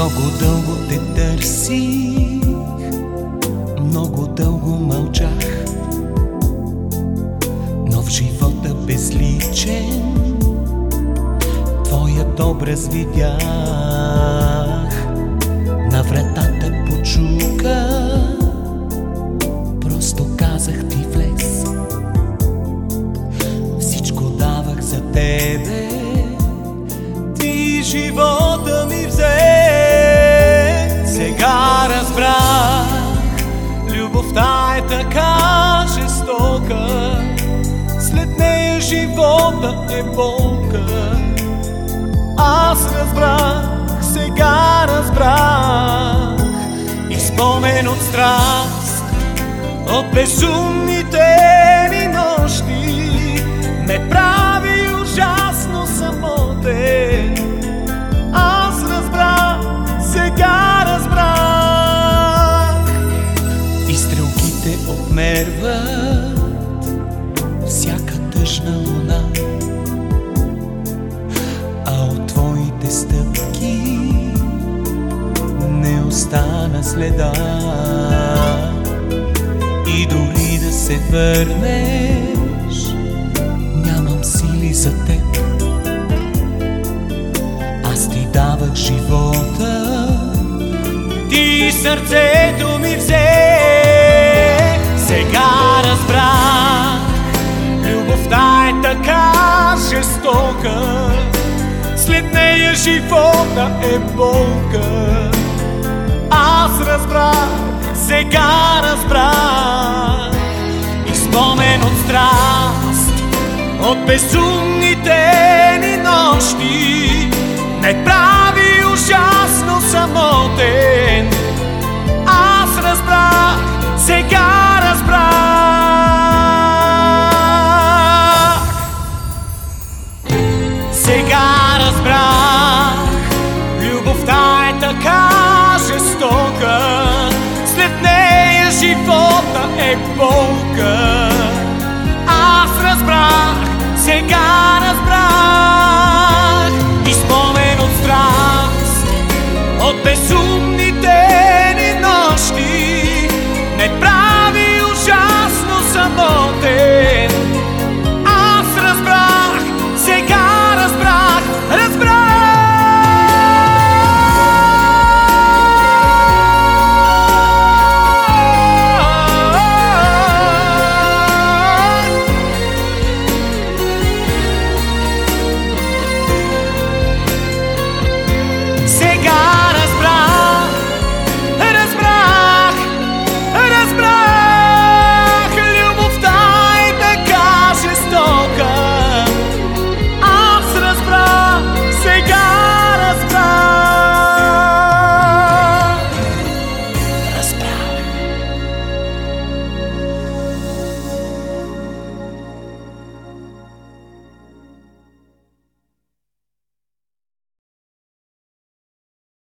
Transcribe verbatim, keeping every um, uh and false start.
Много дълго те търсих, много дълго мълчах, но в живота безличен твоят образ видях. На вратата почука, просто казах ти влез. Всичко давах за тебе, ти живота ми взе. Сега разбрах, любовта е така жестока, след нея живота е болка. Аз разбрах, сега разбрах, и спомен от страст, от безумните ни нощи ме прави ужасно самотен. Аз разбрах, сега разбрах, и стрелките отмерват всяка тъжна луна, а от твоите стъпки не остана следа. И дори да се върнеш, нямам сили за теб. Аз ти давах живота, ти сърцето ми взе. Сега разбрах, любовта е така жестока, след нея живота е болка. Аз разбрах, сега разбрах, и спомен от страст, от безумните ни нощи ме прави ужасно самотен. Аз разбрах, сега разбрах. Сега разбрах, любовта е така жестока, след нея живота е болка.